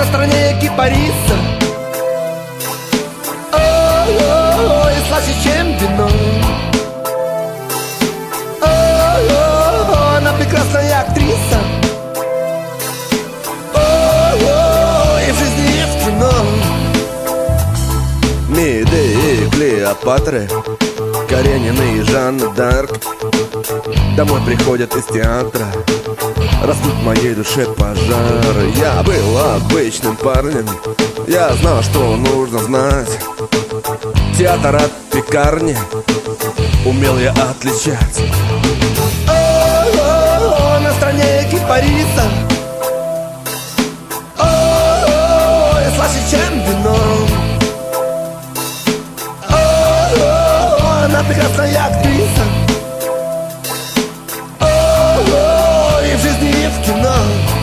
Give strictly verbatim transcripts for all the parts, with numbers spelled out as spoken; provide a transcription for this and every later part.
на стороне кипариса. О-о-о, и слаще, чем вино. О-о-о, она прекрасная актриса. О-о-о, и в жизни, и в кино. Медеи, Клеопатры, Каренина и Жанна Дарк домой приходят из театра. Растут в моей душе пожары. Я был обычным парнем, я знал, что нужно знать. Театр от пекарни умел я отличать. О-о-о, на стороне кипариса. О-о-о, и слаще, чем вино. О-о-о, она прекрасная актриса. О-о-о, и в жизни, и в кино.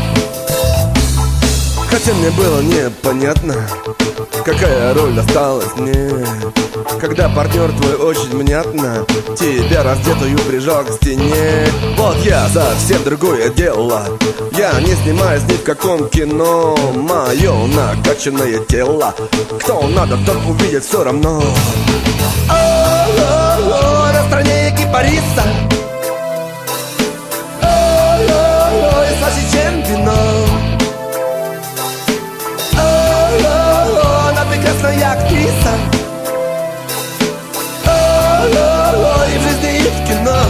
Хотя мне было непонятно, какая роль досталась мне, когда партнер твой очень внятно тебя раздетую прижал к стене. Вот я совсем другое дело, я не снимаюсь ни в каком кино. Мое накачанное тело, кто надо, тот увидит все равно. О-о-о, на стороне кипариса. О-о-о, и слаще, чем вино. О-о-о, она прекрасная актриса. О-о-о, и в жизни, и в кино.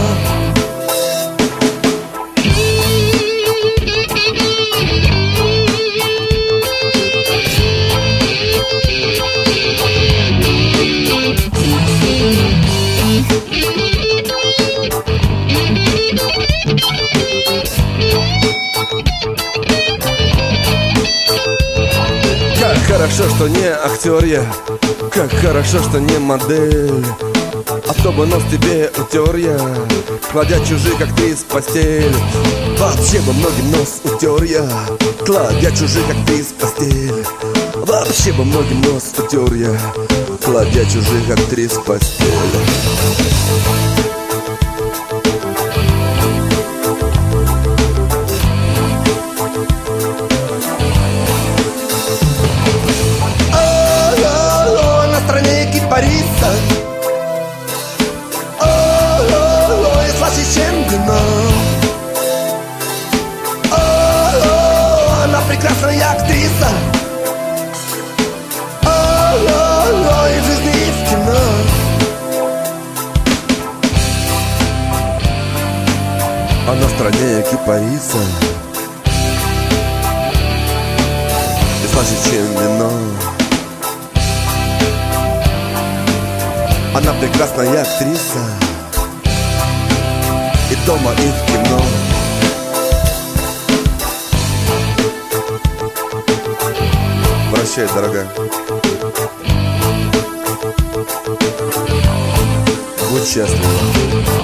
Как хорошо, что не актер я, как хорошо, что не модель. А то бы нос тебе утер я, кладя чужих актрис в постель. Вообще бы многим нос утер я, кладя чужих актрис в постель. Вообще бы многим нос утер я, кладя чужих актрис в постель. О-о-о, на стороне кипариса. О-о-о, и слаще, чем вино. О-о-о, она прекрасная актриса. О-о-о, и в жизни, и в кино. А на стороне кипариса и слаще, чем вино. Она прекрасная актриса и дома, и в кино. Прощай, дорогая. Будь счастлива.